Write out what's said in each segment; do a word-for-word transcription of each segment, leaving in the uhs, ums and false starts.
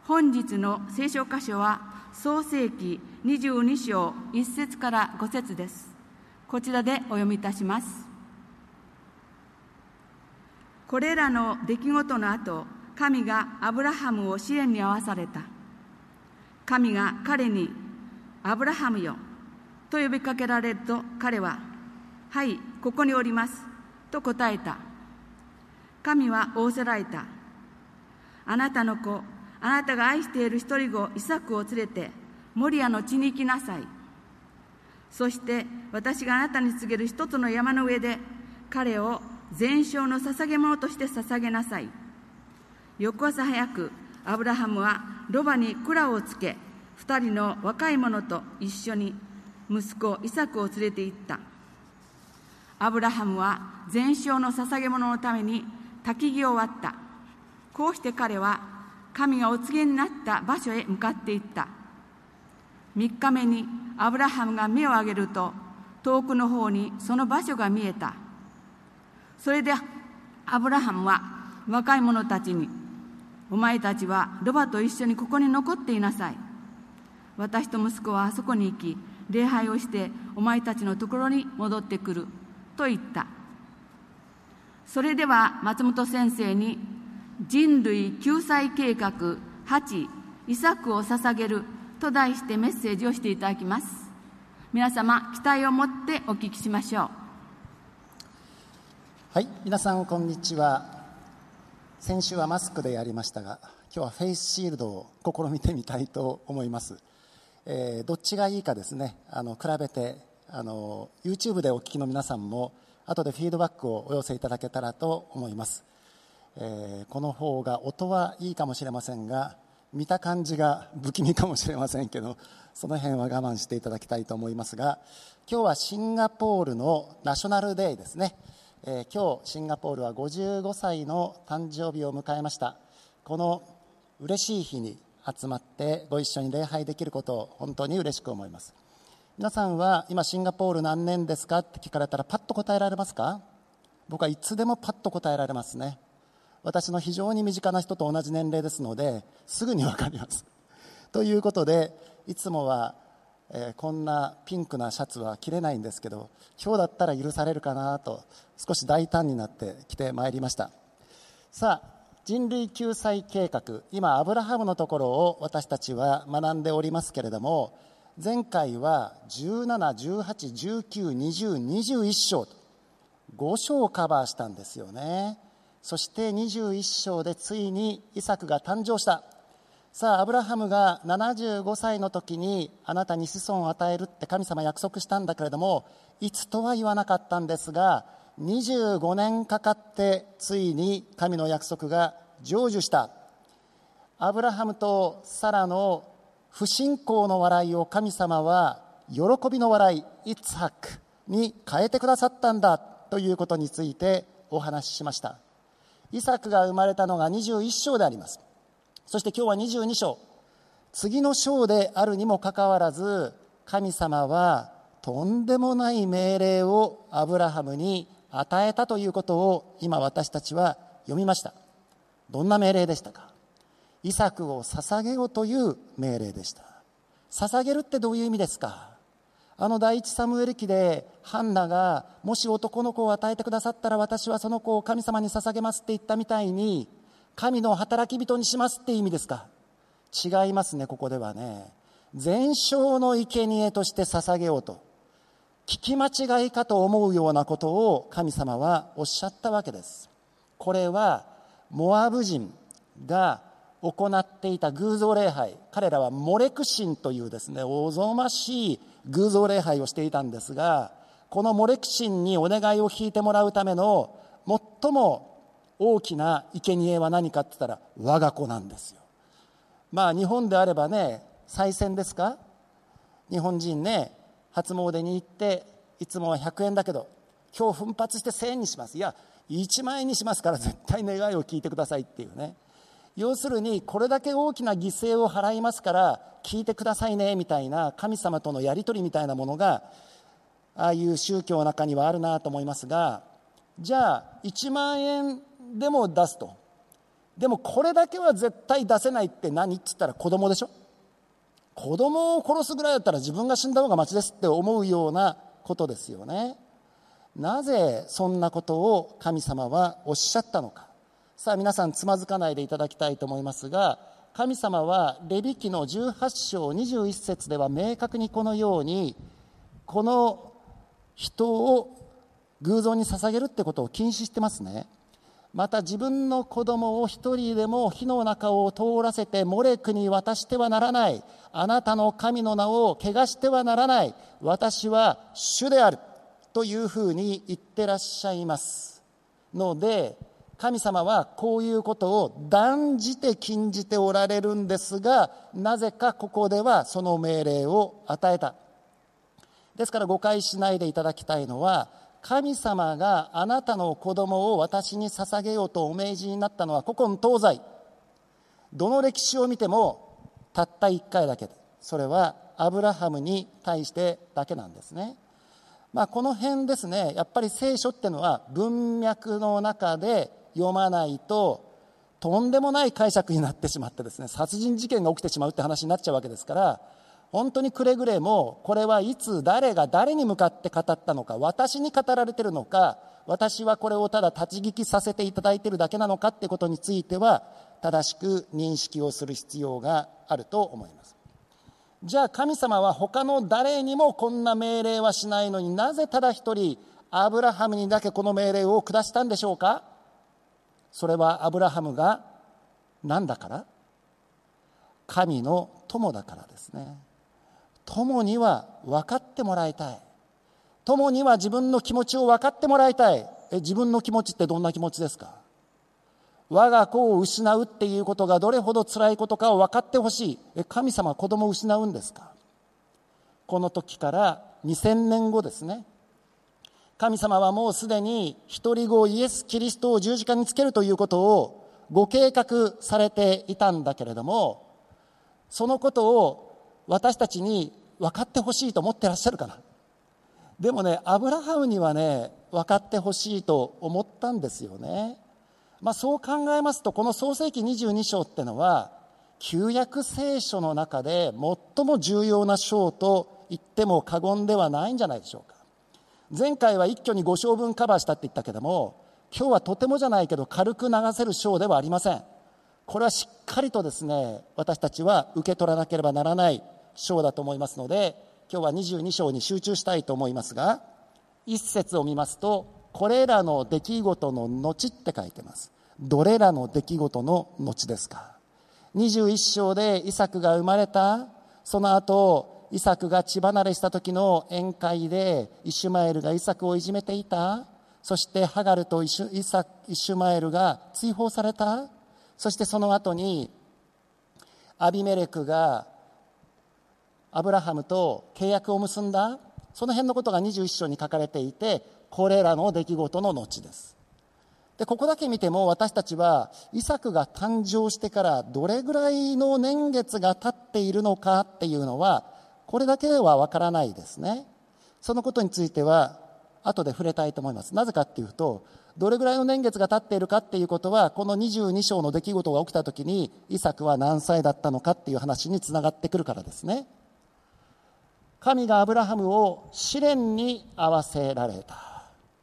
本日の聖書箇所は創世記にじゅうに章いち節からご節です。こちらでお読みいたします。これらの出来事の後、神がアブラハムを試練に遭わされた。神が彼に、アブラハムよ、と呼びかけられると、彼は、はい、ここにおります、と答えた。神は仰せられた。あなたの子、あなたが愛している一人子イサクを連れてモリアの地に行きなさい。そして私があなたに告げる一つの山の上で彼を全焼の捧げ物として捧げなさい。翌朝早くアブラハムはロバに鞍をつけ、二人の若い者と一緒に息子イサクを連れて行った。アブラハムは全焼の捧げ物のために焚き木を割った。こうして彼は神がお告げになった場所へ向かっていった。三日目にアブラハムが目を上げると、遠くの方にその場所が見えた。それでアブラハムは若い者たちに、お前たちはロバと一緒にここに残っていなさい。私と息子はあそこに行き、礼拝をしてお前たちのところに戻ってくると言った。それでは松本先生に人類救済計画はち、イサクを捧げると題してメッセージをしていただきます。皆様、期待を持ってお聞きしましょう。 はい、皆さんこんにちは。先週はマスクでやりましたが、今日はフェイスシールドを試みてみたいと思います。えー、どっちがいいかですね、あの比べてあの YouTube でお聞きの皆さんも後でフィードバックをお寄せいただけたらと思います。えー、この方が音はいいかもしれませんが、見た感じが不気味かもしれませんけど、その辺は我慢していただきたいと思いますが、今日はシンガポールのナショナルデーですね。えー、今日シンガポールはごじゅうごさいの誕生日を迎えました。この嬉しい日に集まってご一緒に礼拝できることを本当に嬉しく思います。皆さんは今シンガポール何年ですかって聞かれたらパッと答えられますか？僕はいつでもパッと答えられますね。私の非常に身近な人と同じ年齢ですのですぐに分かります。ということで、いつもは、えー、こんなピンクなシャツは着れないんですけど、今日だったら許されるかなと少し大胆になってきてまいりました。さあ、人類救済計画、今アブラハムのところを私たちは学んでおりますけれども、前回はじゅうなな、じゅうはち、じゅうきゅう、にじゅう、にじゅういち章とご章をカバーしたんですよね。そしてにじゅういち章でついにイサクが誕生した。さあ、アブラハムがななじゅうごさいの時にあなたに子孫を与えるって神様約束したんだけれども、いつとは言わなかったんですが、にじゅうごねんかかってついに神の約束が成就した。アブラハムとサラの不信仰の笑いを神様は喜びの笑い、イツハクに変えてくださったんだということについてお話ししました。イサクが生まれたのがにじゅういち章であります。そして今日はにじゅうに章、次の章であるにもかかわらず、神様はとんでもない命令をアブラハムに与えたということを今私たちは読みました。どんな命令でしたか？イサクを捧げようという命令でした。捧げるってどういう意味ですか？あの第一サムエル記でハンナがもし男の子を与えてくださったら私はその子を神様に捧げますって言ったみたいに、神の働き人にしますって意味ですか？違いますね。ここではね、全焼の生贄として捧げようと、聞き間違いかと思うようなことを神様はおっしゃったわけです。これはモアブ人が行っていた偶像礼拝、彼らはモレク神というですね、おぞましい偶像礼拝をしていたんですが、このモレク神にお願いを聞いてもらうための最も大きな生贄は何かって言ったら我が子なんですよ。まあ日本であればね、賽銭ですか？日本人ね、初詣に行っていつもはひゃくえんだけど今日奮発してせんえんにします、いやいちまんえんにしますから絶対願いを聞いてくださいっていうね、要するにこれだけ大きな犠牲を払いますから聞いてくださいねみたいな神様とのやり取りみたいなものがああいう宗教の中にはあるなと思いますが、じゃあいちまんえんでも出すと、 でもこれだけは絶対出せないって何って言ったら子供でしょ。子供を殺すぐらいだったら自分が死んだ方がマシですって思うようなことですよね。なぜそんなことを神様はおっしゃったのか。さあ皆さんつまずかないでいただきたいと思いますが、神様はレビ記のじゅうはち章にじゅういち節では明確にこのように、この人を偶像に捧げるってことを禁止してますね。また自分の子供を一人でも火の中を通らせてモレクに渡してはならない。あなたの神の名を汚してはならない。私は主であるというふうに言ってらっしゃいますので、神様はこういうことを断じて禁じておられるんですが、なぜかここではその命令を与えた。ですから誤解しないでいただきたいのは、神様があなたの子供を私に捧げようとお命じになったのは古今東西どの歴史を見てもたったいっかいだけで、それはアブラハムに対してだけなんですね。まあ、この辺ですね、やっぱり聖書っていうのは文脈の中で読まないととんでもない解釈になってしまってですね、殺人事件が起きてしまうって話になっちゃうわけですから、本当にくれぐれもこれはいつ誰が誰に向かって語ったのか、私に語られているのか、私はこれをただ立ち聞きさせていただいているだけなのかってことについては正しく認識をする必要があると思います。じゃあ神様は他の誰にもこんな命令はしないのに、なぜただ一人アブラハムにだけこの命令を下したんでしょうか。それはアブラハムが何だから？神の友だからですね。友には分かってもらいたい。友には自分の気持ちを分かってもらいたい。え、自分の気持ちってどんな気持ちですか？我が子を失うっていうことがどれほど辛いことかを分かってほしい。え、神様は子供を失うんですか？この時からにせんねんごですね。神様はもうすでに一人子イエス・キリストを十字架につけるということをご計画されていたんだけれども、そのことを私たちに分かってほしいと思ってらっしゃるかな。でもね、アブラハムにはね、分かってほしいと思ったんですよね。まあ、そう考えますと、この創世記にじゅうに章ってのは旧約聖書の中で最も重要な章と言っても過言ではないんじゃないでしょうか。前回は一挙にご章分カバーしたって言ったけども、今日はとてもじゃないけど軽く流せる章ではありません。これはしっかりとですね、私たちは受け取らなければならない章だと思いますので、今日はにじゅうに章に集中したいと思いますが、一節を見ますと、これらの出来事の後って書いてます。どれらの出来事の後ですか。にじゅういち章でイサクが生まれた、その後イサクが血離れした時の宴会でイシュマエルがイサクをいじめていた。そしてハガルとイシュ、イサイシュマエルが追放された。そしてその後にアビメレクがアブラハムと契約を結んだ。その辺のことがにじゅういち章に書かれていて、これらの出来事の後です。で、ここだけ見ても私たちはイサクが誕生してからどれぐらいの年月が経っているのかっていうのはこれだけではわからないですね。そのことについては後で触れたいと思います。なぜかっていうと、どれぐらいの年月が経っているかっていうことは、このにじゅうに章の出来事が起きた時にイサクは何歳だったのかっていう話につながってくるからですね。神がアブラハムを試練に合わせられた。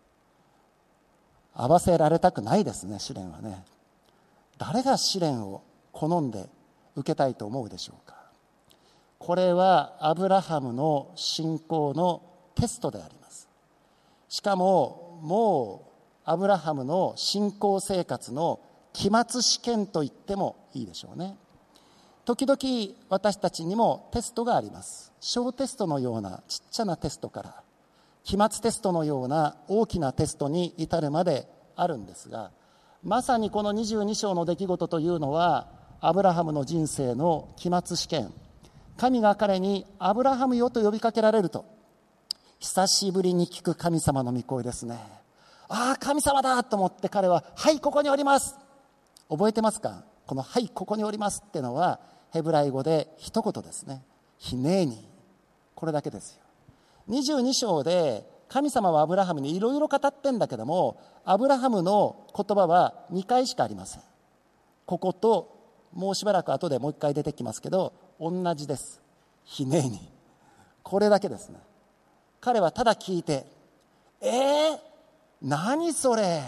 合わせられたくないですね、試練はね。誰が試練を好んで受けたいと思うでしょうか。これはアブラハムの信仰のテストであります。しかももうアブラハムの信仰生活の期末試験と言ってもいいでしょうね。時々私たちにもテストがあります。小テストのようなちっちゃなテストから期末テストのような大きなテストに至るまであるんですが、まさにこのにじゅうに章の出来事というのはアブラハムの人生の期末試験。神が彼にアブラハムよと呼びかけられると、久しぶりに聞く神様の御声ですね。ああ、神様だと思って彼は、はい、ここにおります。覚えてますか？このはい、ここにおりますってのはヘブライ語で一言ですね。ヒネーニー。これだけですよ。にじゅうに章で神様はアブラハムにいろいろ語ってんだけども、アブラハムの言葉はにかいしかありません。 ここともうしばらく後でもう一回出てきますけど同じです。ひねにこれだけですね。彼はただ聞いて、えー、何それ、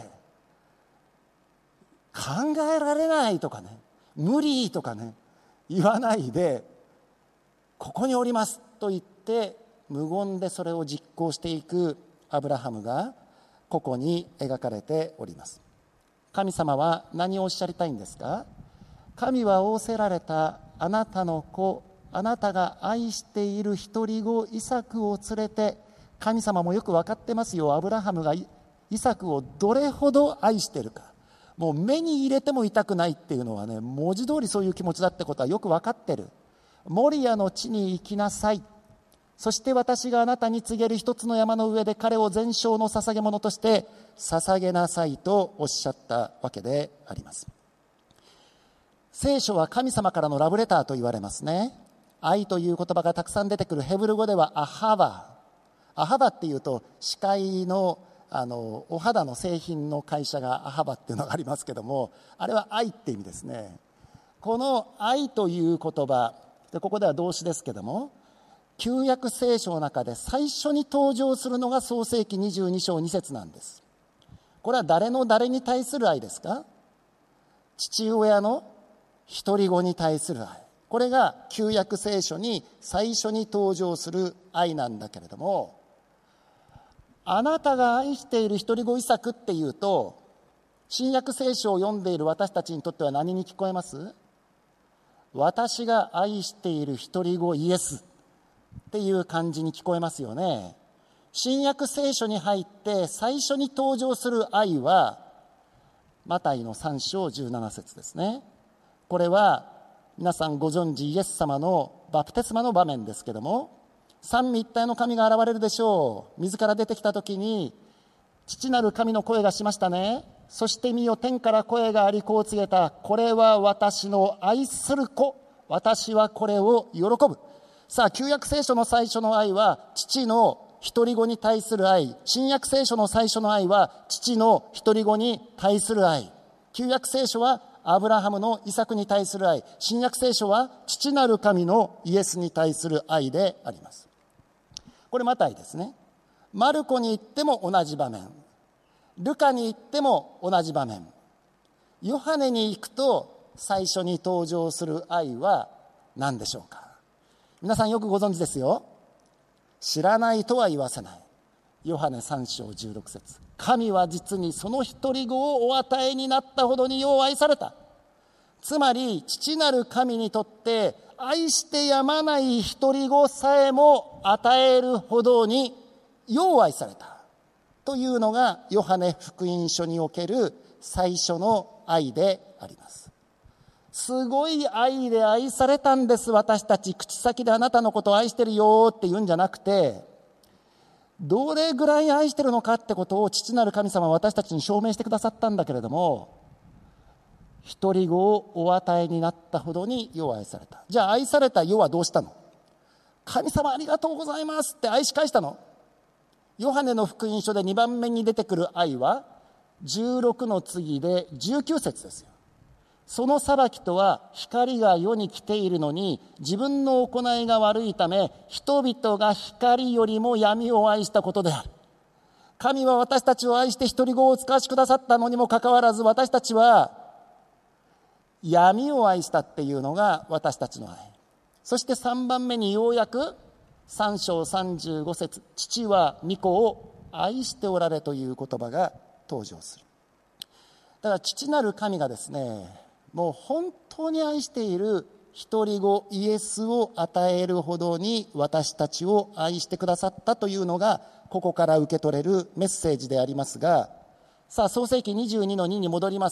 考えられないとかね、無理とかね言わないで、ここにおりますと言って無言でそれを実行していくアブラハムがここに描かれております。神様は何をおっしゃりたいんですか？神は仰せられたあなたの子、あなたが愛している一人子イサクを連れて、神様もよく分かってますよ、アブラハムがイサクをどれほど愛しているか。もう目に入れても痛くないっていうのはね、文字通りそういう気持ちだってことはよく分かってる。モリアの地に行きなさい、そして私があなたに告げる一つの山の上で彼を全焼の捧げ物として捧げなさいとおっしゃったわけであります。聖書は神様からのラブレターと言われますね。愛という言葉がたくさん出てくるヘブル語ではアハバ、アハバっていうと歯科医のあのお肌の製品の会社がアハバっていうのがありますけども、あれは愛って意味ですね。この愛という言葉で、ここでは動詞ですけども、旧約聖書の中で最初に登場するのが創世記にじゅうに章に節なんです。これは誰の誰に対する愛ですか？父親の一人子に対する愛。これが旧約聖書に最初に登場する愛なんだけれども、あなたが愛している一人子イサクっていうと、新約聖書を読んでいる私たちにとっては何に聞こえます？私が愛している一人子イエスっていう感じに聞こえますよね。新約聖書に入って最初に登場する愛はマタイのさん章じゅうなな節ですね。これは皆さんご存知イエス様のバプテスマの場面ですけども、三位一体の神が現れるでしょう。水から出てきた時に父なる神の声がしましたね。そして見よ、天から声がありこう告げた、これは私の愛する子、私はこれを喜ぶ。さあ、旧約聖書の最初の愛は父の一人子に対する愛、新約聖書の最初の愛は父の一人子に対する愛。旧約聖書はアブラハムのイサクに対する愛、新約聖書は父なる神のイエスに対する愛であります。これマタイですね。マルコに行っても同じ場面、ルカに行っても同じ場面、ヨハネに行くと最初に登場する愛は何でしょうか？皆さんよくご存知ですよ。知らないとは言わせない。ヨハネさん章じゅうろく節、神は実にその一人子をお与えになったほどによう愛された。つまり父なる神にとって愛してやまない一人子さえも与えるほどによう愛されたというのがヨハネ福音書における最初の愛であります。すごい愛で愛されたんです。私たち口先であなたのことを愛してるよって言うんじゃなくて、どれぐらい愛してるのかってことを父なる神様は私たちに証明してくださったんだけれども、一人子をお与えになったほどによう愛された。じゃあ愛された世はどうしたの？神様ありがとうございますって愛し返したの？ヨハネの福音書でにばんめに出てくる愛はじゅうろくの次でじゅうきゅう節ですよ。その裁きとは、光が世に来ているのに自分の行いが悪いため人々が光よりも闇を愛したことである。神は私たちを愛して一人子を使わしくださったのにもかかわらず、私たちは闇を愛したっていうのが私たちの愛。そしてさんばんめにようやくさん章さんじゅうご節、父は御子を愛しておられという言葉が登場する。だから父なる神がですね、もう本当に愛している一人子イエスを与えるほどに私たちを愛してくださったというのがここから受け取れるメッセージでありますが、さあ創世記にじゅうにのにに戻ります。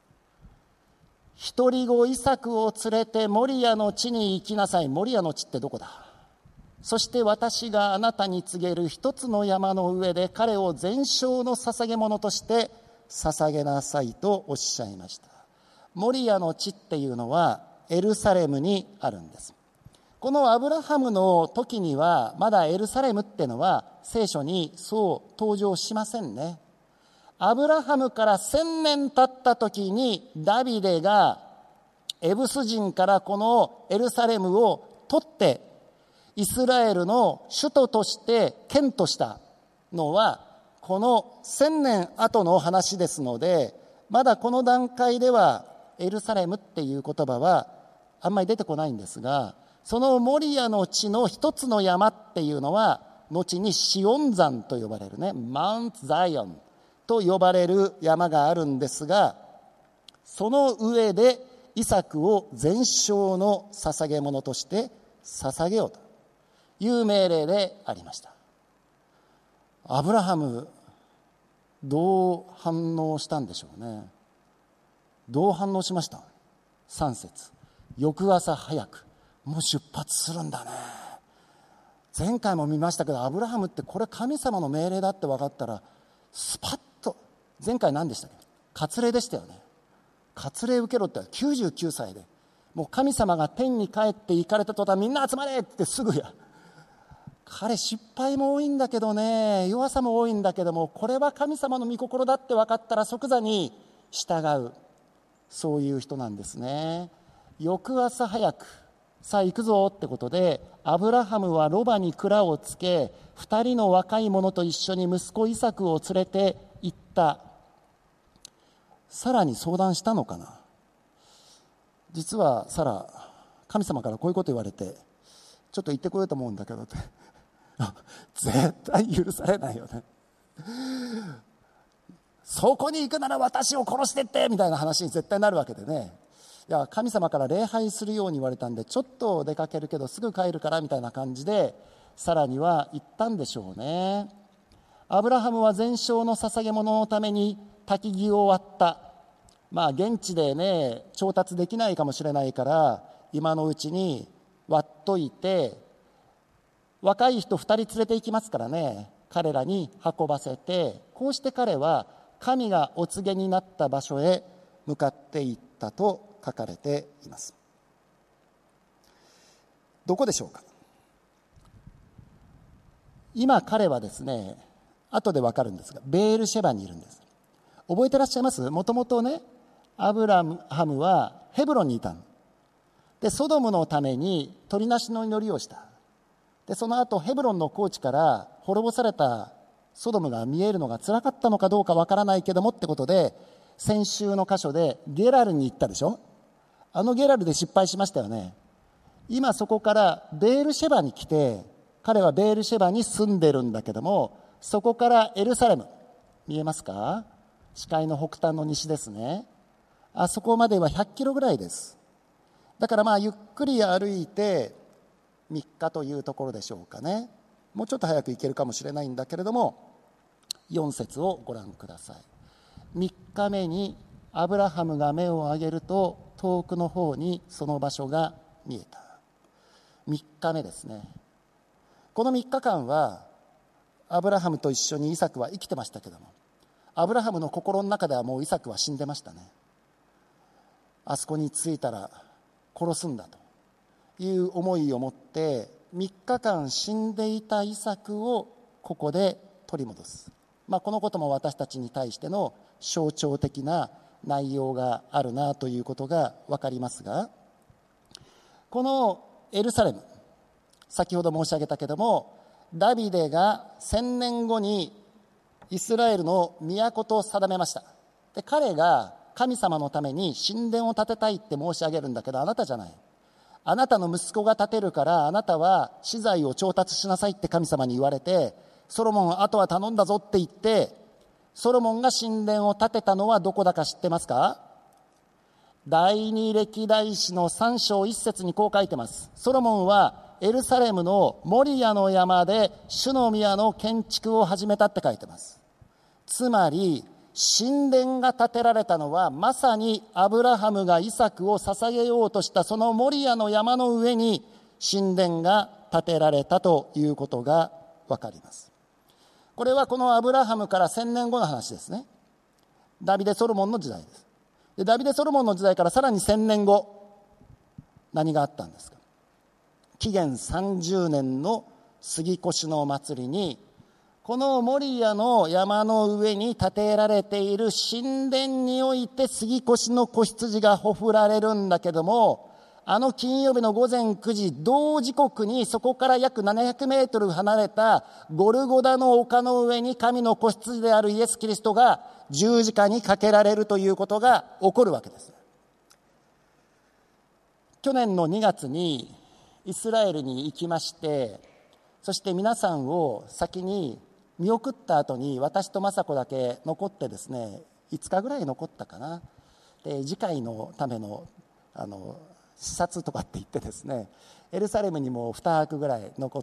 一人子イサクを連れてモリアの地に行きなさい。モリアの地ってどこだ？そして私があなたに告げる一つの山の上で彼を全焼の捧げ物として捧げなさいとおっしゃいました。モリアの地っていうのはエルサレムにあるんです。このアブラハムの時にはまだエルサレムっていうのは聖書にそう登場しませんね。 アブラハムから千年経った時にダビデがエブス人からこのエルサレムを取ってイスラエルの首都として県としたのはこの千年後の話ですので、まだこの段階ではエルサレムっていう言葉はあんまり出てこないんですが、そのモリアの地の一つの山っていうのは後にシオン山と呼ばれるね、マウントザイオンと呼ばれる山があるんですが、その上でイサクを全焼の捧げ物として捧げようという命令でありました。アブラハムどう反応したんでしょうね。どう反応しました？さん節、翌朝早くもう出発するんだね。前回も見ましたけど、アブラハムってこれ神様の命令だって分かったらスパッと、前回何でしたっけ、割礼でしたよね。割礼受けろってきゅうじゅうきゅうさいで、もう神様が天に帰って行かれた途端みんな集まれってすぐや。彼失敗も多いんだけどね、弱さも多いんだけども、これは神様の御心だって分かったら即座に従う、そういう人なんですね。翌朝早く、さあ行くぞってことで、アブラハムはロバに鞍をつけ、二人の若い者と一緒に息子イサクを連れて行った。サラに相談したのかな。実はサラ、神様からこういうこと言われて、ちょっと行ってこようと思うんだけどって絶対許されないよね。そこに行くなら私を殺してってみたいな話に絶対なるわけでね。いや、神様から礼拝するように言われたんで、ちょっと出かけるけどすぐ帰るからみたいな感じでサラには言ったんでしょうね。アブラハムは全焼の捧げ物のために焚き木を割った。まあ現地でね調達できないかもしれないから今のうちに割っといて、若い人ふたり連れて行きますからね、彼らに運ばせて、こうして彼は神がお告げになった場所へ向かっていったと書かれています。どこでしょうか。今彼はですね、後で分かるんですがベールシェバにいるんです。覚えてらっしゃいます？もともとね、アブラハムはヘブロンにいたので、ソドムのために取りなしの祈りをした。でその後ヘブロンの高地から滅ぼされたソドムが見えるのが辛かったのかどうかわからないけどもってことで、先週の箇所でゲラルに行ったでしょ。あのゲラルで失敗しましたよね。今そこからベールシェバに来て、彼はベールシェバに住んでるんだけども、そこからエルサレム見えますか？視界の北端の西ですね。あそこまではひゃっキロぐらいです。だからまあゆっくり歩いてみっかというところでしょうかね。もうちょっと早く行けるかもしれないんだけれども、よん節をご覧ください。みっかめにアブラハムが目を上げると遠くの方にその場所が見えた。みっかめですね。このみっかかんはアブラハムと一緒にイサクは生きてましたけども、アブラハムの心の中ではもうイサクは死んでましたね。あそこに着いたら殺すんだという思いを持ってみっかかん死んでいたイサクをここで取り戻す、まあ、このことも私たちに対しての象徴的な内容があるなということが分かりますが、このエルサレム、先ほど申し上げたけども、ダビデが千年後にイスラエルの都と定めました。で彼が神様のために神殿を建てたいって申し上げるんだけど、あなたじゃない、あなたの息子が建てるからあなたは資材を調達しなさいって神様に言われて、ソロモンあとは頼んだぞって言って、ソロモンが神殿を建てたのはどこだか知ってますか？第二歴代史のさん章いち節にこう書いてます。ソロモンはエルサレムのモリアの山で主の宮の建築を始めたって書いてます。つまり神殿が建てられたのはまさにアブラハムがイサクを捧げようとしたそのモリアの山の上に神殿が建てられたということがわかります。これはこのアブラハムから千年後の話ですね。ダビデ・ソロモンの時代です。でダビデ・ソロモンの時代からさらに千年後、何があったんですか。紀元さんじゅうねんの杉越の祭りにこのモリアの山の上に建てられている神殿において杉越の子羊がほふられるんだけども、あの金曜日の午前くじ同時刻にそこから約ななひゃくメートル離れたゴルゴダの丘の上に神の子羊であるイエス・キリストが十字架にかけられるということが起こるわけです。去年のにがつにイスラエルに行きまして、そして皆さんを先に見送った後に私と雅子だけ残ってですね、いつかぐらい残ったかな。で次回のためのあの視察とかって言ってですね、エルサレムにもにはくぐらい残って、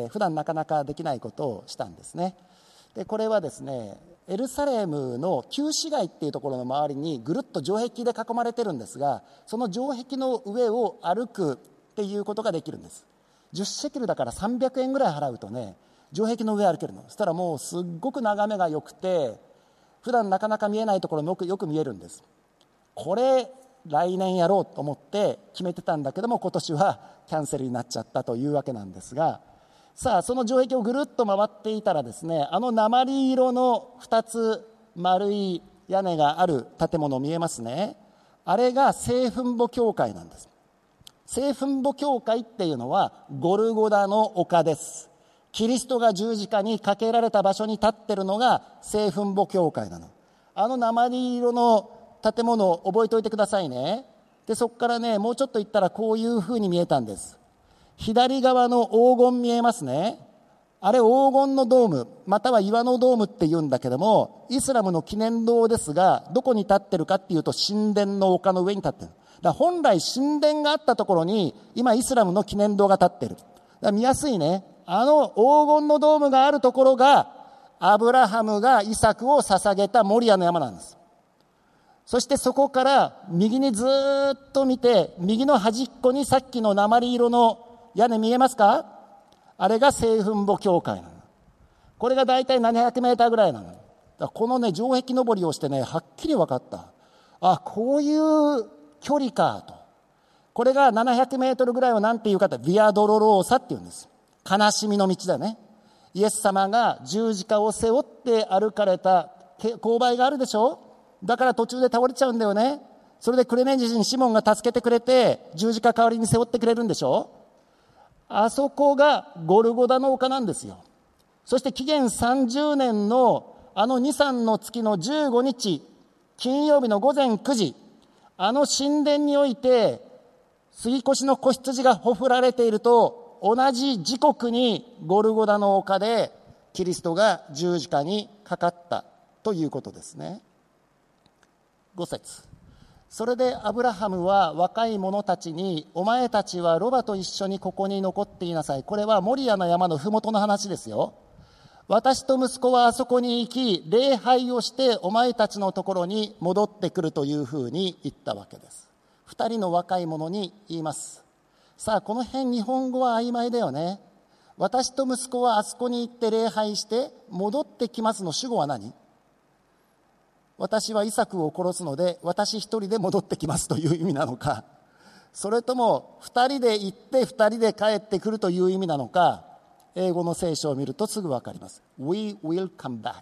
普段なかなかできないことをしたんですね。でこれはですね、エルサレムの旧市街っていうところの周りにぐるっと城壁で囲まれてるんですが、その城壁の上を歩くっていうことができるんです。じゅっシェケルだからさんびゃくえんぐらい払うとね、城壁の上歩けるの。そしたらもうすっごく眺めが良くて、普段なかなか見えないところもよくよく見えるんです。これ来年やろうと思って決めてたんだけども、今年はキャンセルになっちゃったというわけなんですが、さあその城壁をぐるっと回っていたらですね、あの鉛色のふたつ丸い屋根がある建物見えますね。あれが聖墳墓教会なんです。聖墳墓教会っていうのはゴルゴダの丘です。キリストが十字架にかけられた場所に立ってるのが聖墳墓教会なの。あの鉛色の建物を覚えておいてくださいね。でそこからね、もうちょっと行ったらこういうふうに見えたんです。左側の黄金見えますね。あれ黄金のドーム、または岩のドームって言うんだけども、イスラムの記念堂ですが、どこに立ってるかっていうと神殿の丘の上に立ってる。だから本来神殿があったところに今イスラムの記念堂が立ってる。だから見やすいね。あの黄金のドームがあるところがアブラハムがイサクを捧げたモリアの山なんです。そしてそこから右にずっと見て、右の端っこにさっきの鉛色の屋根見えますか？あれが聖墳墓教会なの。これがだいたいななひゃくメーターぐらいなの。だからこのね城壁登りをしてね、はっきり分かった。あ、こういう距離かと。これがななひゃくメートルぐらいを何ていうかと、ビアドロローサっていうんです。悲しみの道だね。イエス様が十字架を背負って歩かれた勾配があるでしょ。だから途中で倒れちゃうんだよね。それでクレメンジにシモンが助けてくれて十字架代わりに背負ってくれるんでしょ。あそこがゴルゴダの丘なんですよ。そして紀元さんじゅうねんのあのにさんの月のじゅうごにち金曜日の午前くじ、あの神殿において杉越の子羊がほふられていると同じ時刻にゴルゴダの丘でキリストが十字架にかかったということですね。ご節、それでアブラハムは若い者たちに、お前たちはロバと一緒にここに残っていなさい。これはモリアの山のふもとの話ですよ。私と息子はあそこに行き礼拝をしてお前たちのところに戻ってくるというふうに言ったわけです。二人の若い者に言います。さあこの辺日本語は曖昧だよね。私と息子はあそこに行って礼拝して戻ってきますの主語は何？私はイサクを殺すので私一人で戻ってきますという意味なのか、それとも二人で行って二人で帰ってくるという意味なのか、英語の聖書を見るとすぐ分かります。 We will come back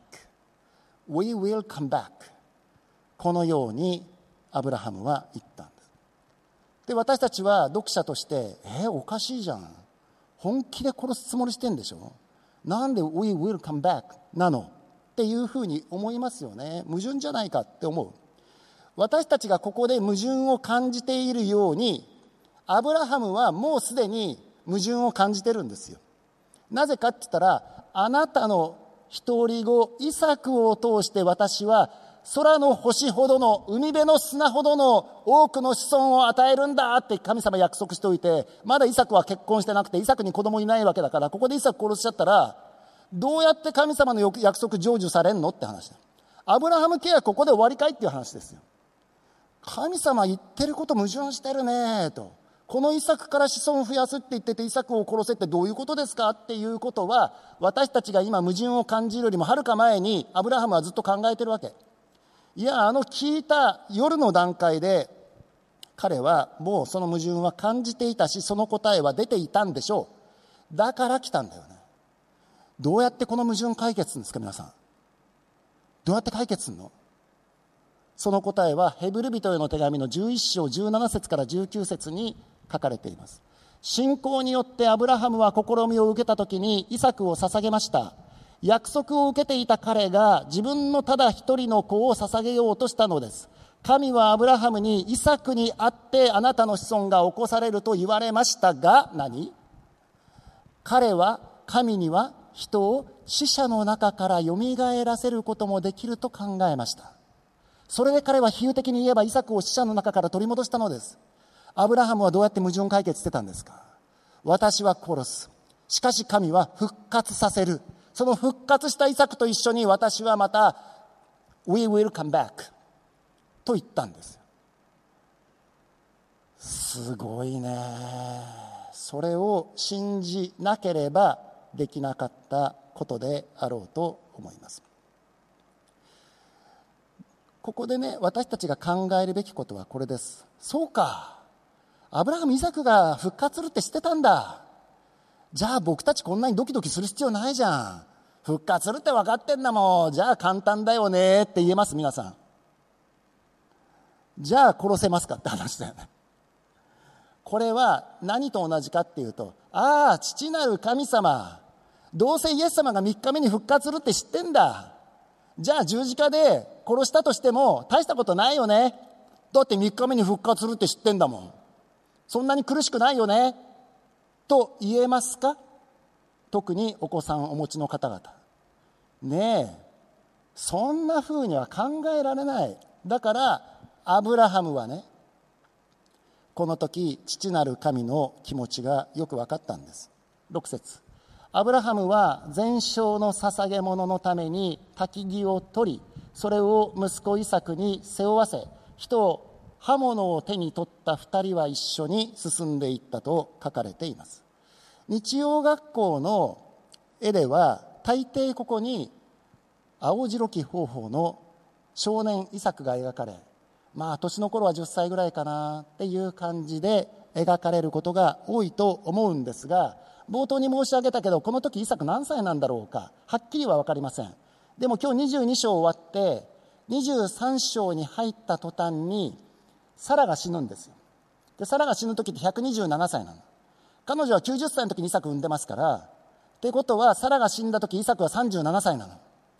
We will come back このようにアブラハムは言ったんです。で私たちは読者としてえー、おかしいじゃん、本気で殺すつもりしてんでしょ、なんで We will come back なのっていうふうに思いますよね。矛盾じゃないかって思う。私たちがここで矛盾を感じているように、アブラハムはもうすでに矛盾を感じてるんですよ。なぜかって言ったら、あなたの一人子イサクを通して私は空の星ほどの海辺の砂ほどの多くの子孫を与えるんだって神様約束しておいて、まだイサクは結婚してなくてイサクに子供いないわけだから、ここでイサク殺しちゃったらどうやって神様の約束成就されんのって話だ。アブラハム契約ここで終わりかいっていう話ですよ。神様言ってること矛盾してるねと。このイサクから子孫を増やすって言っててイサクを殺せってどういうことですかっていうことは、私たちが今矛盾を感じるよりもはるか前にアブラハムはずっと考えてるわけ。いや、あの聞いた夜の段階で彼はもうその矛盾は感じていたし、その答えは出ていたんでしょう。だから来たんだよね。 どうやってこの矛盾解決するんですか？皆さん、どうやって解決するの？その答えはヘブル人への手紙のじゅういっ章じゅうなな節からじゅうきゅう節に書かれています。信仰によってアブラハムは試みを受けたときにイサクを捧げました。約束を受けていた彼が自分のただ一人の子を捧げようとしたのです。神はアブラハムにイサクにあってあなたの子孫が起こされると言われましたが、何？彼は神には人を死者の中からよみがえらせることもできると考えました。それで彼は比喩的に言えばイサクを死者の中から取り戻したのです。アブラハムはどうやって矛盾解決してたんですか？私は殺す。しかし神は復活させる。その復活したイサクと一緒に私はまた We will come back と言ったんです。すごいね。それを信じなければできなかったことであろうと思います。ここでね、私たちが考えるべきことはこれです。そうか、アブラハム・イサクが復活するって知ってたんだ。じゃあ僕たちこんなにドキドキする必要ないじゃん。復活するって分かってんだもん。じゃあ簡単だよねって言えます？皆さん。じゃあ殺せますかって話だよね。これは何と同じかっていうと、ああ父なる神様、どうせイエス様がみっかめに復活するって知ってんだ。じゃあ十字架で殺したとしても大したことないよね。だってみっかめに復活するって知ってんだもん。そんなに苦しくないよねと言えますか？特にお子さんをお持ちの方々。ねえ、そんな風には考えられない。だからアブラハムはね、この時父なる神の気持ちがよく分かったんです。ろく節、アブラハムは全焼の捧げ物のために焚き木を取り、それを息子イサクに背負わせ、人を刃物を手に取った二人は一緒に進んでいったと書かれています。日曜学校の絵では大抵ここに青白き方法の少年イサクが描かれ、まあ年の頃はじゅっさいぐらいかなっていう感じで描かれることが多いと思うんですが、冒頭に申し上げたけどこの時イサク何歳なんだろうか、はっきりは分かりません。でも今日にじゅうに章終わってにじゅうさん章に入った途端にサラが死ぬんですよ。でサラが死ぬ時ってひゃくにじゅうななさいなの。彼女はきゅうじゅっさいの時にイサク産んでますから、ってことはサラが死んだ時イサクはさんじゅうななさいなの。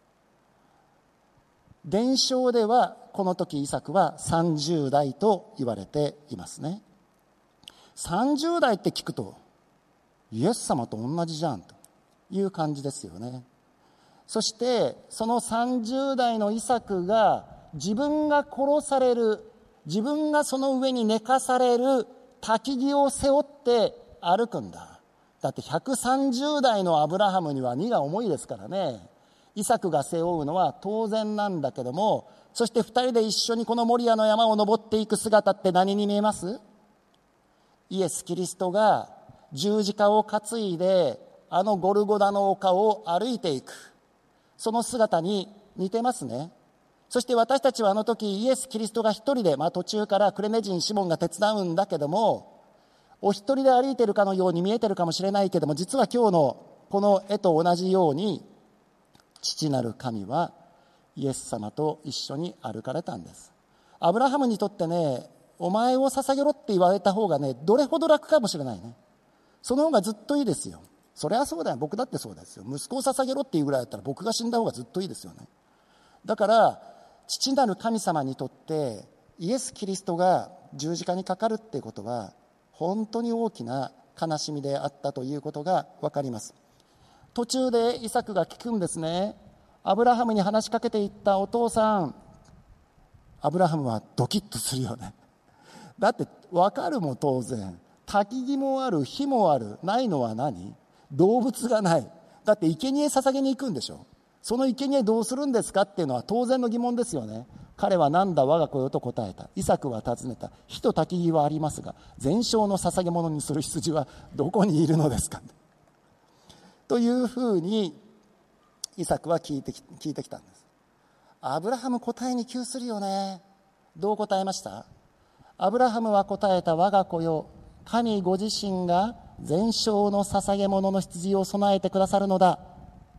伝承ではこの時イサクはさんじゅう代と言われていますね。さんじゅう代って聞くとイエス様と同じじゃんという感じですよね。そしてそのさんじゅう代のイサクが自分が殺される、自分がその上に寝かされる焚き木を背負って歩くんだ。だってひゃくさんじゅう代のアブラハムには荷が重いですからね。イサクが背負うのは当然なんだけども、そしてふたりで一緒にこのモリアの山を登っていく姿って何に見えます？イエス・キリストが十字架を担いであのゴルゴダの丘を歩いていく、その姿に似てますね。そして私たちはあの時イエス・キリストが一人で、まあ、途中からクレネ人シモンが手伝うんだけども、お一人で歩いているかのように見えてるかもしれないけども、実は今日のこの絵と同じように父なる神はイエス様と一緒に歩かれたんです。アブラハムにとってね、お前を捧げろって言われた方がね、どれほど楽かもしれないね。その方がずっといいですよ。そりゃそうだよ、僕だってそうですよ。息子を捧げろっていうぐらいだったら僕が死んだ方がずっといいですよね。だから父なる神様にとってイエス・キリストが十字架にかかるっていうことは本当に大きな悲しみであったということが分かります。途中でイサクが聞くんですね。アブラハムに話しかけていったお父さん。アブラハムはドキッとするよね。だって分かるもん、当然。焚き木もある、火もある。ないのは何？動物がない。だって生贄捧げに行くんでしょ。その生贄どうするんですかっていうのは当然の疑問ですよね。彼はなんだ我が子よと答えた。イサクは尋ねた。火と焚き木はありますが、全焼の捧げ物にする羊はどこにいるのですかというふうにイサクは聞いてき、聞いてきたんです。アブラハム答えに窮するよね。どう答えました？アブラハムは答えた。我が子よ、神ご自身が全焼の捧げ物の羊を備えてくださるのだ。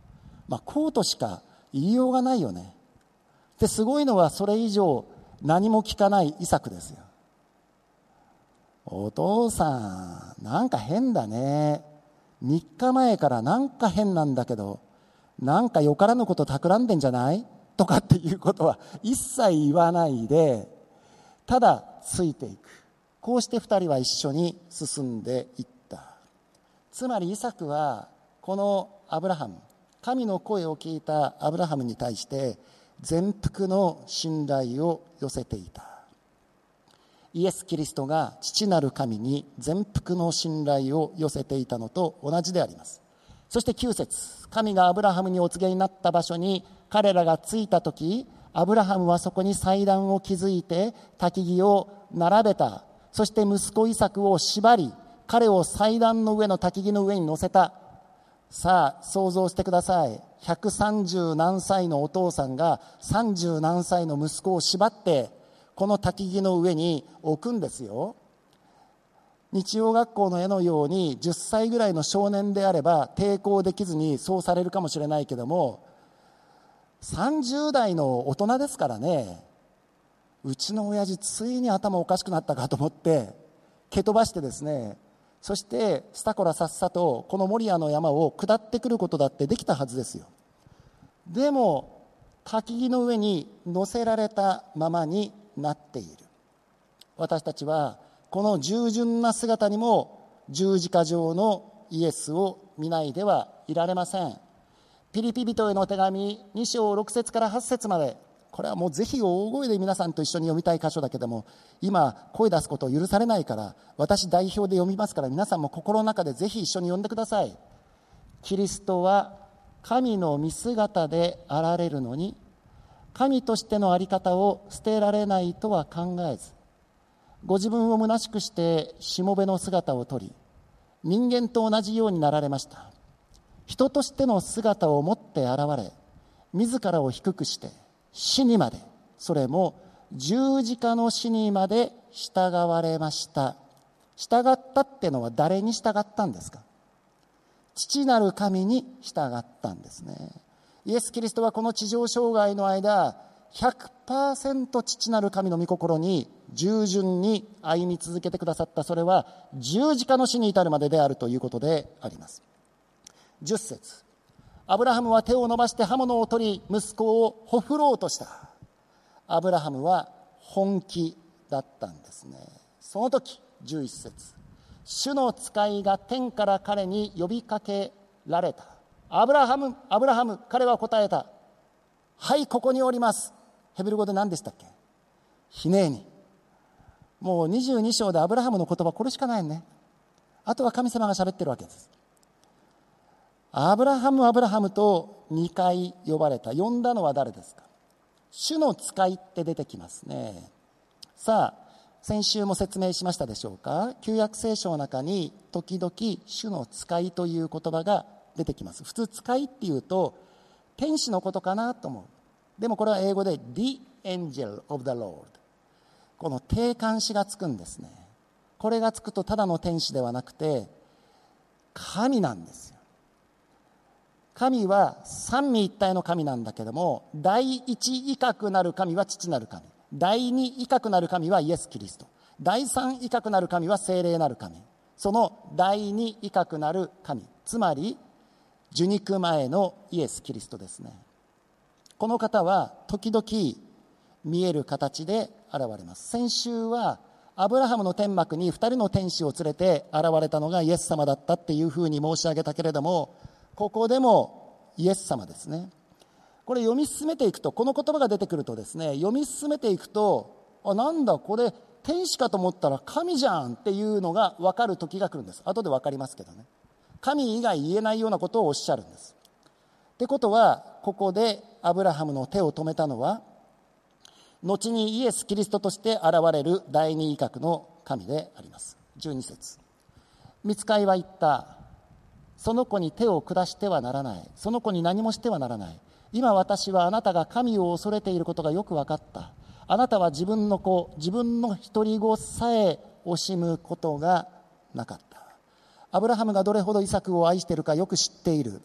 まあ、こうとしか言いようがないよね。ですごいのはそれ以上何も聞かないイサクですよ。お父さんなんか変だね、みっかまえからなんか変なんだけど、なんかよからぬこと企んでんじゃないとかっていうことは一切言わないで、ただついていく。こうして二人は一緒に進んでいった。つまりイサクはこのアブラハム、神の声を聞いたアブラハムに対して全幅の信頼を寄せていた。イエス・キリストが父なる神に全幅の信頼を寄せていたのと同じであります。そしてきゅう節、神がアブラハムにお告げになった場所に彼らが着いたとき、アブラハムはそこに祭壇を築いて焚き木を並べた。そして息子イサクを縛り、彼を祭壇の上の焚き木の上に乗せた。さあ想像してください。百三十何歳のお父さんが三十何歳の息子を縛ってこの焚き木の上に置くんですよ。日曜学校の絵のようにじゅっさいぐらいの少年であれば抵抗できずにそうされるかもしれないけども、さんじゅう代の大人ですからね。うちの親父ついに頭おかしくなったかと思って蹴飛ばしてですね、そしてスタコラさっさとこのモリアの山を下ってくることだってできたはずですよ。でも焚き木の上に乗せられたままになっている。私たちはこの従順な姿にも十字架上のイエスを見ないではいられません。ピリピ人への手紙に章ろく節からはち節まで、これはもうぜひ大声で皆さんと一緒に読みたい箇所だけども、今声出すことを許されないから私代表で読みますから、皆さんも心の中でぜひ一緒に読んでください。キリストは神の見姿であられるのに、神としての在り方を捨てられないとは考えず、ご自分を虚しくしてしもべの姿をとり、人間と同じようになられました。人としての姿を持って現れ、自らを低くして死にまで、それも十字架の死にまで従われました。従ったってのは誰に従ったんですか？父なる神に従ったんですね。イエス・キリストはこの地上生涯の間 ひゃくパーセント 父なる神の御心に従順に歩み続けてくださった。それは十字架の死に至るまでであるということであります。じゅっ節、アブラハムは手を伸ばして刃物を取り息子をほふろうとした。アブラハムは本気だったんですね。その時じゅういち節、主の使いが天から彼に呼びかけられた。アブラハム、アブラハム、彼は答えた。はい、ここにおります。ヘブル語で何でしたっけ？ヒネーニ。もうにじゅうに章でアブラハムの言葉これしかないね。あとは神様が喋ってるわけです。アブラハム、アブラハムとにかい呼ばれた。呼んだのは誰ですか？主の使いって出てきますね。さあ、先週も説明しましたでしょうか。旧約聖書の中に時々主の使いという言葉が出てきます。普通使いっていうと天使のことかなと思う。でもこれは英語で The Angel of the Lord、 この定冠詞がつくんですね。これがつくとただの天使ではなくて神なんですよ。神は三位一体の神なんだけども、第一威嚇なる神は父なる神、第二威嚇なる神はイエス・キリスト、第三威嚇なる神は聖霊なる神。その第二威嚇なる神、つまり受肉前のイエス・キリストですね。この方は時々見える形で現れます。先週はアブラハムの天幕に二人の天使を連れて現れたのがイエス様だったっていうふうに申し上げたけれども、ここでもイエス様ですね。これ読み進めていくと、この言葉が出てくるとですね、読み進めていくと、あ、なんだこれ天使かと思ったら神じゃんっていうのが分かる時が来るんです。後で分かりますけどね。神以外言えないようなことをおっしゃるんです。ってことは、ここでアブラハムの手を止めたのは、後にイエス・キリストとして現れる第二威嚇の神であります。じゅうに節、御使いは言った。その子に手を下してはならない。その子に何もしてはならない。今私はあなたが神を恐れていることがよく分かった。あなたは自分の子、自分の独り子さえ惜しむことがなかった。アブラハムがどれほどイサクを愛しているかよく知っている。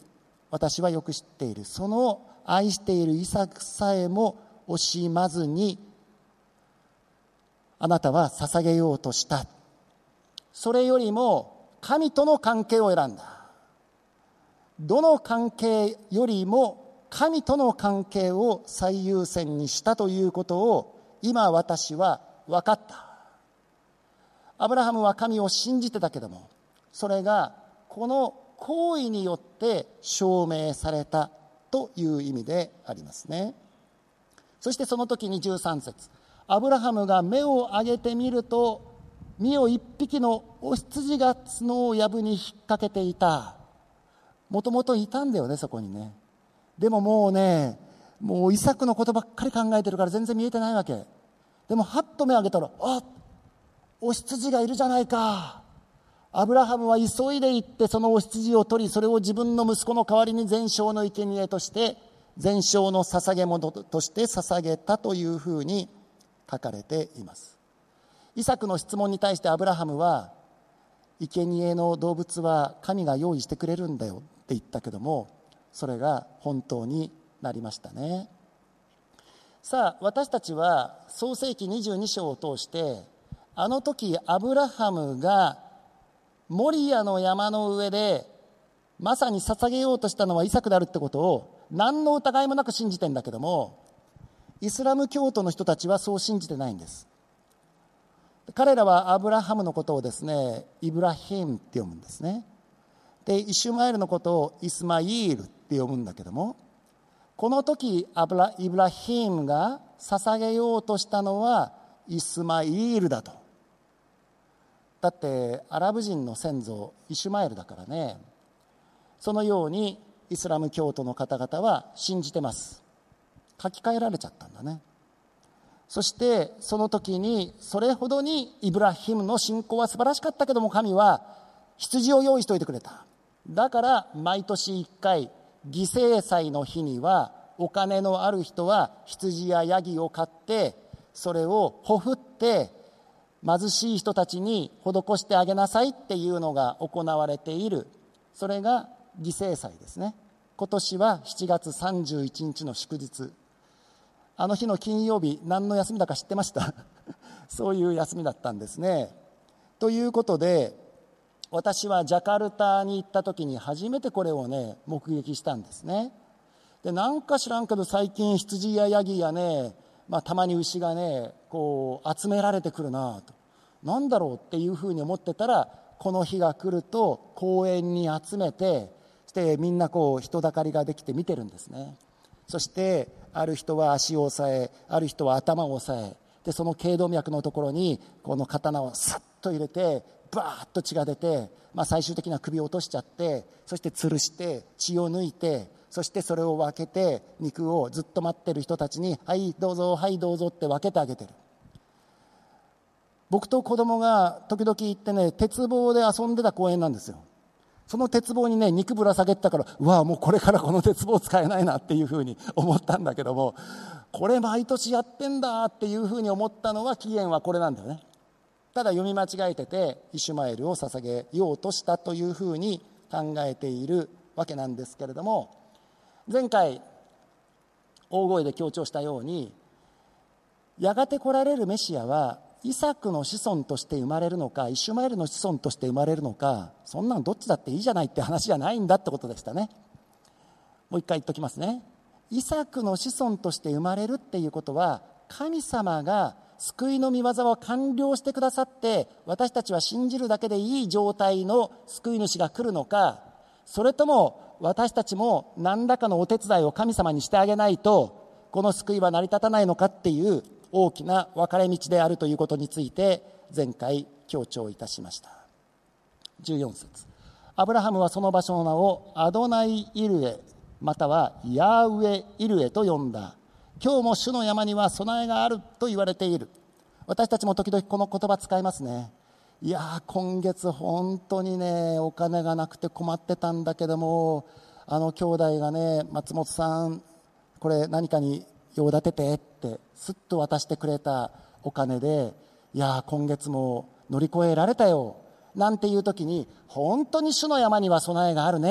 私はよく知っている。その愛しているイサクさえも惜しまずにあなたは捧げようとした。それよりも神との関係を選んだ。どの関係よりも神との関係を最優先にしたということを今私は分かった。アブラハムは神を信じてたけども、それがこの行為によって証明されたという意味でありますね。そしてその時にじゅうさん節、アブラハムが目を上げてみると、見よ一匹のお羊が角を藪に引っ掛けていた。もともといたんだよね、そこにね。でももうね、もうイサクのことばっかり考えてるから全然見えてないわけ。でもはっと目を上げたら、あ、お羊がいるじゃないか。アブラハムは急いで行ってそのお羊を取り、それを自分の息子の代わりに全焼の生贄として全焼の捧げ物として捧げたというふうに書かれています。イサクの質問に対してアブラハムは、生贄の動物は神が用意してくれるんだよって言ったけども、それが本当になりましたね。さあ、私たちは創世記にじゅうに章を通して、あの時アブラハムがモリアの山の上でまさに捧げようとしたのはイサクであるってことを何の疑いもなく信じてんだけども、イスラム教徒の人たちはそう信じてないんです。彼らはアブラハムのことをですね、イブラヒムって読むんですね。で、イシュマエルのことをイスマイールって読むんだけども、この時アブライブラヒムが捧げようとしたのはイスマイールだと。だってアラブ人の先祖イシュマエルだからね。そのようにイスラム教徒の方々は信じてます。書き換えられちゃったんだね。そしてその時にそれほどにイブラヒムの信仰は素晴らしかったけども、神は羊を用意しておいてくれた。だから毎年いっかい犠牲祭の日にはお金のある人は羊やヤギを買ってそれをほふって貧しい人たちに施してあげなさいっていうのが行われている。それが犠牲祭ですね。今年はしちがつさんじゅういちにちの祝日。あの日の金曜日、何の休みだか知ってましたそういう休みだったんですね。ということで、私はジャカルタに行った時に初めてこれをね目撃したんですね。で、なんか知らんけど最近羊やヤギやね、まあ、たまに牛がねこう集められてくるなと、なんだろうっていうふうに思ってたら、この日が来ると公園に集めて、そしてみんなこう人だかりができて見てるんですね。そしてある人は足を押さえ、ある人は頭を押さえ、でその頸動脈のところにこの刀をサッと入れてバーッと血が出て、まあ、最終的には首を落としちゃって、そして吊るして血を抜いて、そしてそれを分けて肉をずっと待ってる人たちに、はいどうぞはいどうぞって分けてあげてる。僕と子供が時々行ってね、鉄棒で遊んでた公園なんですよ。その鉄棒にね肉ぶら下げてたから、うわもうこれからこの鉄棒使えないなっていうふうに思ったんだけども、これ毎年やってんだっていうふうに思ったのは起源はこれなんだよね。ただ読み間違えててイシュマエルを捧げようとしたというふうに考えているわけなんですけれども、前回大声で強調したように、やがて来られるメシアはイサクの子孫として生まれるのか、イシュマエルの子孫として生まれるのか、そんなのどっちだっていいじゃないって話じゃないんだってことでしたね。もう一回言っときますね。イサクの子孫として生まれるっていうことは、神様が救いの御業を完了してくださって、私たちは信じるだけでいい状態の救い主が来るのか、それとも私たちも何らかのお手伝いを神様にしてあげないとこの救いは成り立たないのかっていう大きな分かれ道であるということについて前回強調いたしました。じゅうよん節、アブラハムはその場所の名をアドナイイルエまたはヤーウェイルエと呼んだ。今日も主の山には備えがあると言われている。私たちも時々この言葉使いますね。いや今月本当にねお金がなくて困ってたんだけども、あの兄弟がね、松本さんこれ何かに用立ててってすっと渡してくれたお金で、いや今月も乗り越えられたよなんていう時に、本当に主の山には備えがあるねっ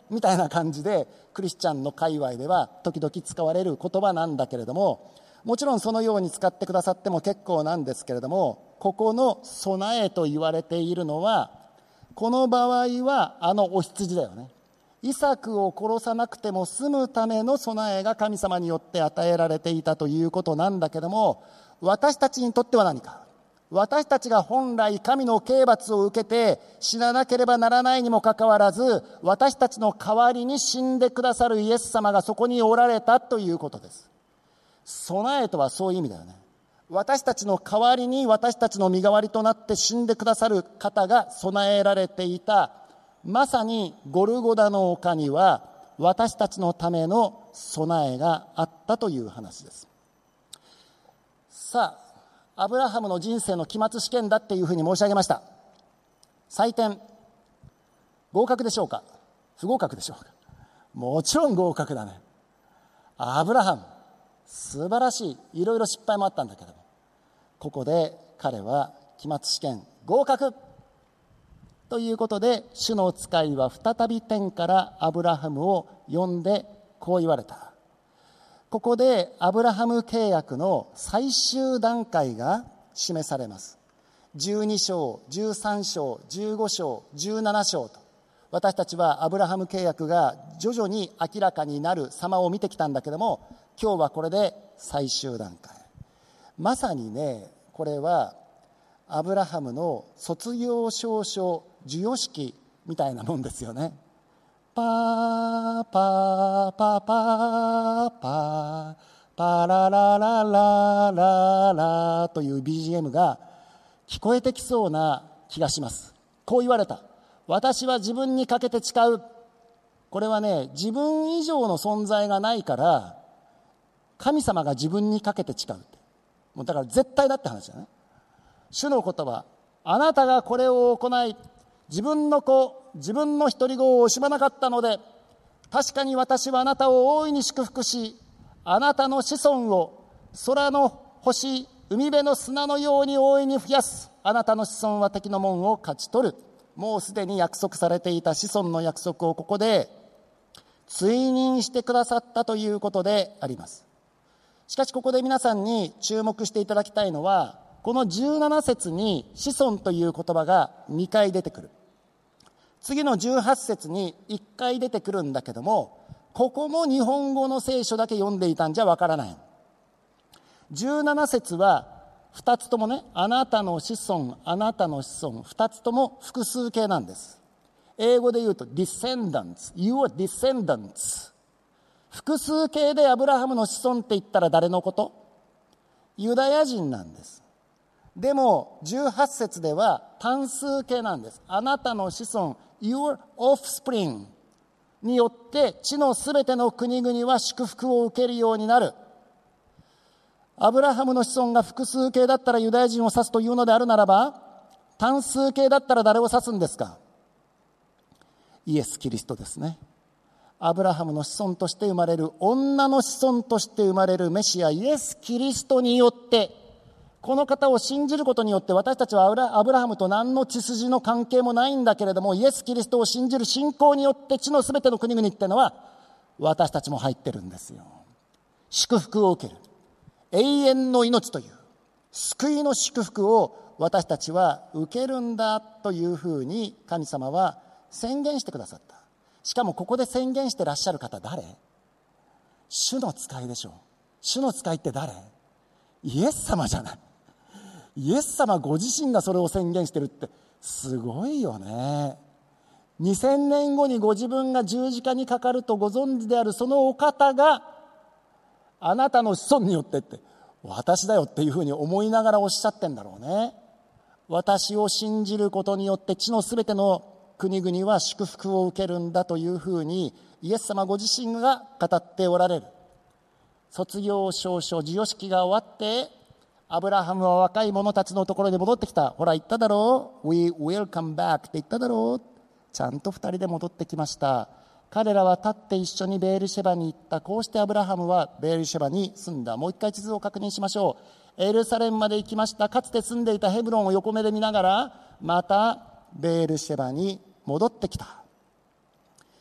みたいな感じでクリスチャンの界隈では時々使われる言葉なんだけれども、もちろんそのように使ってくださっても結構なんですけれども、ここの備えと言われているのは、この場合はあのお羊だよね。イサクを殺さなくても済むための備えが神様によって与えられていたということなんだけども、私たちにとっては何か、私たちが本来神の刑罰を受けて死ななければならないにもかかわらず、私たちの代わりに死んでくださるイエス様がそこにおられたということです。備えとはそういう意味だよね。私たちの代わりに私たちの身代わりとなって死んでくださる方が備えられていた、まさにゴルゴダの丘には私たちのための備えがあったという話です。さあ、アブラハムの人生の期末試験だっていうふうに申し上げました。採点合格でしょうか、不合格でしょうか。もちろん合格だね。アブラハム素晴らしい、いろいろ失敗もあったんだけども、ここで彼は期末試験合格ということで、主の使いは再び天からアブラハムを呼んでこう言われた。ここでアブラハム契約の最終段階が示されます。じゅうに章、じゅうさん章、じゅうご章、じゅうなな章と、私たちはアブラハム契約が徐々に明らかになる様を見てきたんだけども、今日はこれで最終段階。まさにね、これはアブラハムの卒業証書授与式みたいなもんですよね。パーパーパーパーパーパララララララという ビージーエム が聞こえてきそうな気がします。こう言われた。私は自分にかけて誓う。これはね、自分以上の存在がないから神様が自分にかけて誓うって、もうだから絶対だって話だね。主の言葉、あなたがこれを行い、自分の子、自分の独り子を惜しまなかったので、確かに私はあなたを大いに祝福し、あなたの子孫を空の星、海辺の砂のように大いに増やす。あなたの子孫は敵の門を勝ち取る。もうすでに約束されていた子孫の約束をここで追認してくださったということであります。しかしここで皆さんに注目していただきたいのは、このじゅうなな節に子孫という言葉がにかい出てくる。次のじゅうはち節にいっかい出てくるんだけども、ここも日本語の聖書だけ読んでいたんじゃわからない。じゅうなな節はふたつともね、あなたの子孫、あなたの子孫、ふたつとも複数形なんです。英語で言うと descendants, your descendants。複数形でアブラハムの子孫って言ったら誰のこと？ユダヤ人なんです。でもじゅうはち節では単数形なんです。あなたの子孫 your offspring によって地のすべての国々は祝福を受けるようになる。アブラハムの子孫が複数形だったらユダヤ人を指すというのであるならば、単数形だったら誰を指すんですか？イエス・キリストですね。アブラハムの子孫として生まれる、女の子孫として生まれるメシアイエス・キリストによって、この方を信じることによって、私たちはアブラ、アブラハムと何の血筋の関係もないんだけれども、イエス・キリストを信じる信仰によって地のすべての国々っていうのは私たちも入ってるんですよ。祝福を受ける、永遠の命という救いの祝福を私たちは受けるんだというふうに神様は宣言してくださった。しかもここで宣言してらっしゃる方誰？主の使いでしょう。主の使いって誰？イエス様じゃない。イエス様ご自身がそれを宣言してるってすごいよね。にせんねんごにご自分が十字架にかかるとご存知であるそのお方が、あなたの子孫によってって、私だよっていうふうに思いながらおっしゃってんだろうね。私を信じることによって地のすべての国々は祝福を受けるんだというふうにイエス様ご自身が語っておられる。卒業証書授与式が終わって、アブラハムは若い者たちのところに戻ってきた。ほら言っただろう、 We will come back って言っただろう。ちゃんと二人で戻ってきました。彼らは立って一緒にベールシェバに行った。こうしてアブラハムはベールシェバに住んだ。もう一回地図を確認しましょう。エルサレムまで行きました。かつて住んでいたヘブロンを横目で見ながら、またベールシェバに戻ってきた。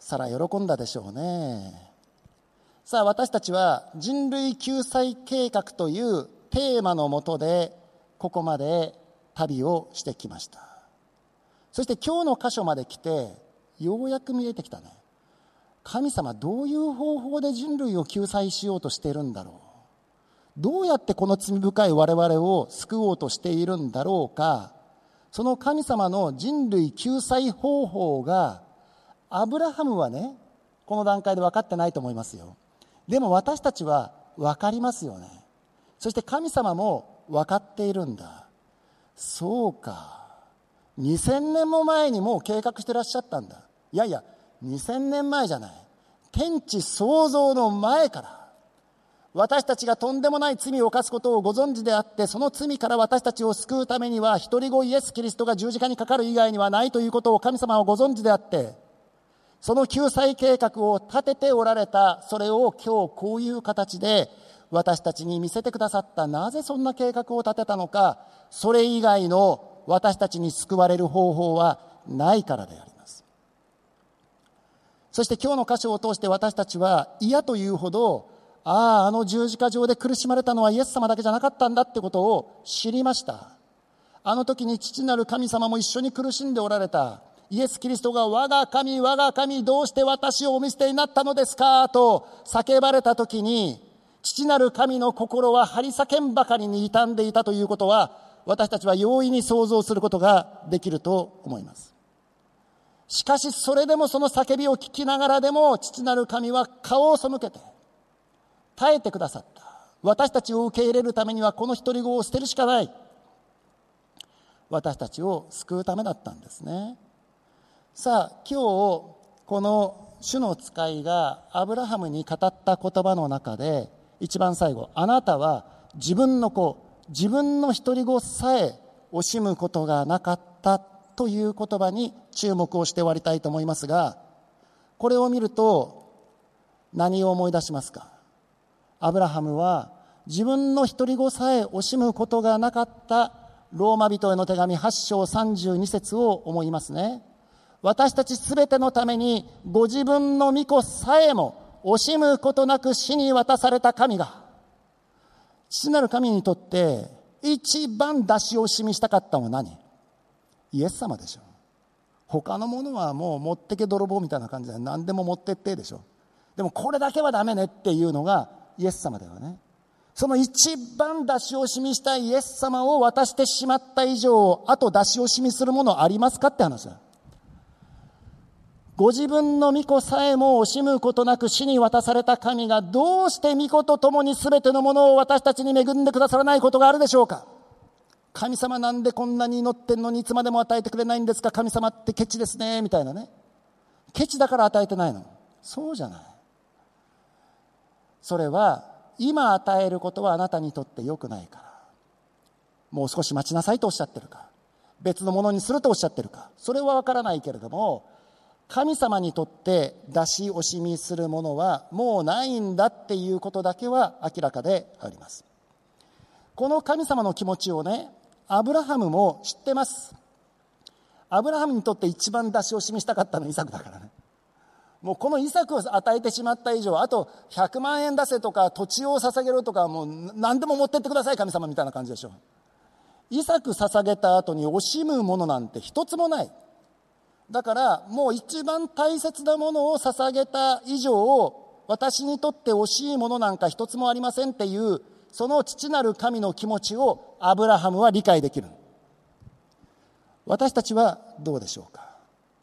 サラ喜んだでしょうね。さあ、私たちは人類救済計画というテーマのもとでここまで旅をしてきました。そして今日の箇所まで来てようやく見えてきたね。神様どういう方法で人類を救済しようとしているんだろう。どうやってこの罪深い我々を救おうとしているんだろうか。その神様の人類救済方法が、アブラハムはね、この段階で分かってないと思いますよ。でも私たちは分かりますよね。そして神様も分かっているんだ。そうか。にせんねんも前にもう計画してらっしゃったんだ。いやいや、にせんねんまえじゃない。天地創造の前から。私たちがとんでもない罪を犯すことをご存知であって、その罪から私たちを救うためには、一人子イエス・キリストが十字架にかかる以外にはないということを神様はご存知であって、その救済計画を立てておられた、それを今日こういう形で私たちに見せてくださった。なぜそんな計画を立てたのか、それ以外の私たちに救われる方法はないからであります。そして今日の箇所を通して私たちは嫌というほど、ああ、あの十字架上で苦しまれたのはイエス様だけじゃなかったんだってことを知りました。あの時に父なる神様も一緒に苦しんでおられた。イエス・キリストが我が神、我が神、どうして私をお見捨てになったのですかと叫ばれた時に、父なる神の心は張り裂けんばかりに傷んでいたということは、私たちは容易に想像することができると思います。しかしそれでもその叫びを聞きながらでも、父なる神は顔を背けて耐えてくださった。私たちを受け入れるためにはこの一人子を捨てるしかない。私たちを救うためだったんですね。さあ、今日この主の使いがアブラハムに語った言葉の中で、一番最後、あなたは自分の子、自分の一人子さえ惜しむことがなかったという言葉に注目をして終わりたいと思いますが、これを見ると何を思い出しますか？アブラハムは自分の一人子さえ惜しむことがなかったローマ人への手紙はち章さんじゅうに節を思いますね。私たちすべてのためにご自分の御子さえも惜しむことなく死に渡された神が、父なる神にとって一番出し惜しみしたかったのは何？イエス様でしょ。他のものはもう持ってけ泥棒みたいな感じで何でも持ってってでしょ。でもこれだけはダメねっていうのがイエス様だよね。その一番出し惜しみしたイエス様を渡してしまった以上、あと出し惜しみするものありますかって話だ。ご自分の御子さえも惜しむことなく死に渡された神が、どうして御子と共に全てのものを私たちに恵んでくださらないことがあるでしょうか。神様なんでこんなに祈ってんのにいつまでも与えてくれないんですか。神様ってケチですねみたいなね。ケチだから与えてないの？そうじゃない。それは今与えることはあなたにとって良くないから、もう少し待ちなさいとおっしゃってるか、別のものにするとおっしゃってるか、それは分からないけれども、神様にとって出し惜しみするものはもうないんだっていうことだけは明らかであります。この神様の気持ちをね、アブラハムも知ってます。アブラハムにとって一番出し惜しみしたかったのはイサクだからね。もうこのイサクを与えてしまった以上、あとひゃくまんえん出せとか土地を捧げろとか、もう何でも持ってってください神様みたいな感じでしょ。イサク捧げた後に惜しむものなんて一つもない。だからもう一番大切なものを捧げた以上、私にとって惜しいものなんか一つもありませんっていう、その父なる神の気持ちをアブラハムは理解できる。私たちはどうでしょうか。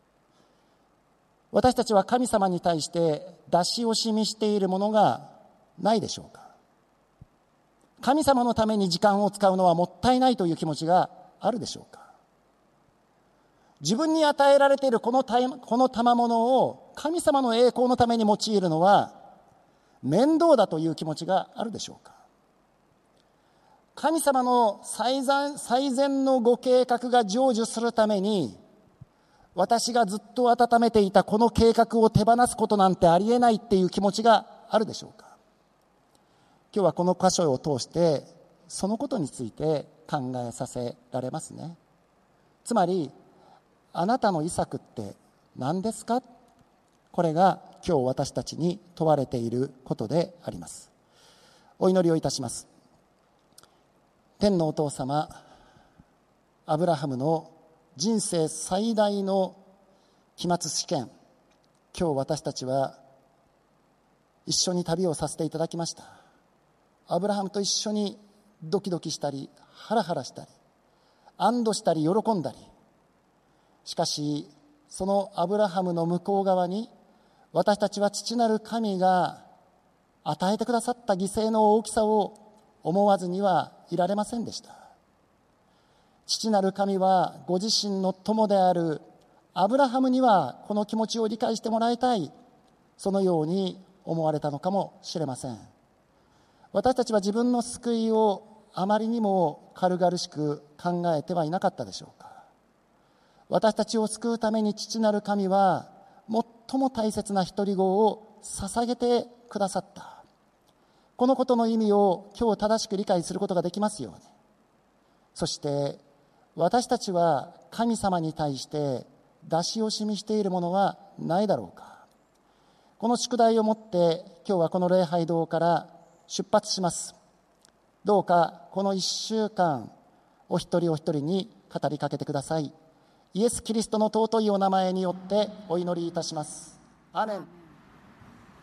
私たちは神様に対して出し惜しみしているものがないでしょうか。神様のために時間を使うのはもったいないという気持ちがあるでしょうか。自分に与えられているこのたこの賜物を神様の栄光のために用いるのは面倒だという気持ちがあるでしょうか。神様の最善、最善のご計画が成就するために、私がずっと温めていたこの計画を手放すことなんてありえないっていう気持ちがあるでしょうか。今日はこの箇所を通してそのことについて考えさせられますね。つまり、あなたのイサクって何ですか？ これが今日私たちに問われていることであります。お祈りをいたします。天のお父様、アブラハムの人生最大の期末試験、今日私たちは一緒に旅をさせていただきました。アブラハムと一緒にドキドキしたり、ハラハラしたり、安堵したり、喜んだり、しかしそのアブラハムの向こう側に、私たちは父なる神が与えてくださった犠牲の大きさを思わずにはいられませんでした。父なる神はご自身の友であるアブラハムにはこの気持ちを理解してもらいたい、そのように思われたのかもしれません。私たちは自分の救いをあまりにも軽々しく考えてはいなかったでしょうか。私たちを救うために父なる神は最も大切な独り子を捧げてくださった。このことの意味を今日正しく理解することができますように。そして私たちは神様に対して出し惜しみしているものはないだろうか。この宿題をもって今日はこの礼拝堂から出発します。どうかこの一週間お一人お一人に語りかけてください。イエス・キリストの尊いお名前によってお祈りいたします。アーメン。